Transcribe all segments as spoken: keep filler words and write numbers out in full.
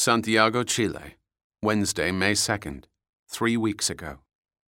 Santiago, Chile, Wednesday, May second, three weeks ago.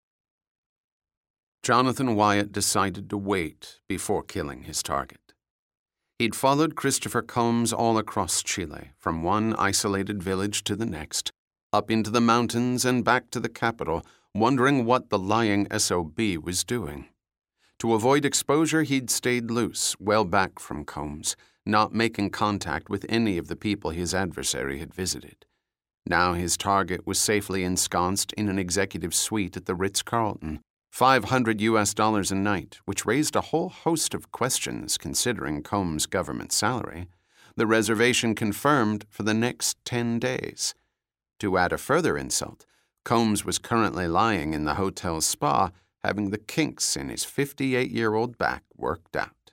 Jonathan Wyatt decided to wait before killing his target. He'd followed Christopher Combs all across Chile, from one isolated village to the next, up into the mountains and back to the capital, wondering what the lying S O B was doing. To avoid exposure, he'd stayed loose, well back from Combs, not making contact with any of the people his adversary had visited. Now his target was safely ensconced in an executive suite at the Ritz-Carlton, five hundred U S dollars a night, which raised a whole host of questions considering Combs' government salary. The reservation confirmed for the next ten days. To add a further insult, Combs was currently lying in the hotel's spa, having the kinks in his fifty-eight-year-old back worked out.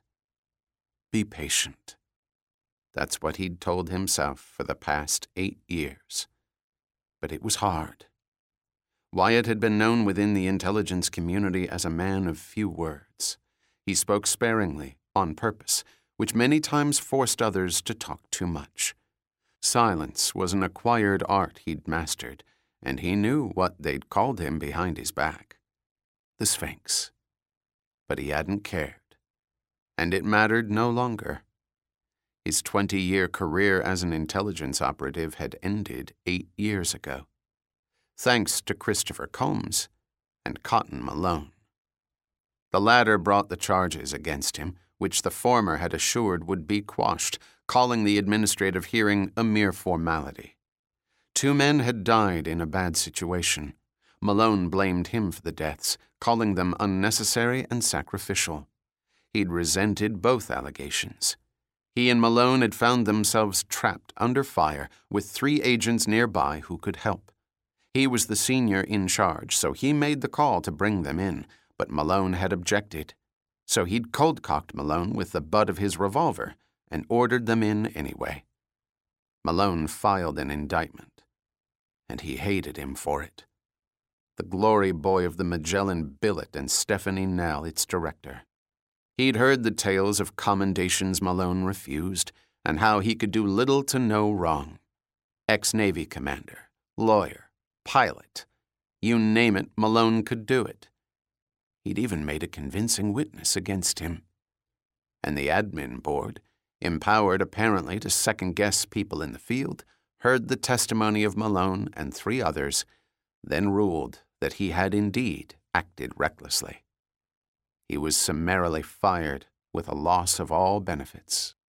Be patient. That's what he'd told himself for the past eight years. But it was hard. Wyatt had been known within the intelligence community as a man of few words. He spoke sparingly, on purpose, which many times forced others to talk too much. Silence was an acquired art he'd mastered, and he knew what they'd called him behind his back. The Sphinx. But he hadn't cared. And it mattered no longer. His twenty-year career as an intelligence operative had ended eight years ago, thanks to Christopher Combs and Cotton Malone. The latter brought the charges against him, which the former had assured would be quashed, calling the administrative hearing a mere formality. Two men had died in a bad situation. Malone blamed him for the deaths, calling them unnecessary and sacrificial. He'd resented both allegations. He and Malone had found themselves trapped under fire with three agents nearby who could help. He was the senior in charge, so he made the call to bring them in, but Malone had objected. So he'd cold-cocked Malone with the butt of his revolver and ordered them in anyway. Malone filed an indictment, and he hated him for it. The glory boy of the Magellan billet and Stephanie Nell, its director. He'd heard the tales of commendations Malone refused, and how he could do little to no wrong. Ex-Navy commander, lawyer, pilot, you name it, Malone could do it. He'd even made a convincing witness against him. And the admin board, empowered apparently to second-guess people in the field, heard the testimony of Malone and three others, then ruled that he had indeed acted recklessly. He was summarily fired with a loss of all benefits.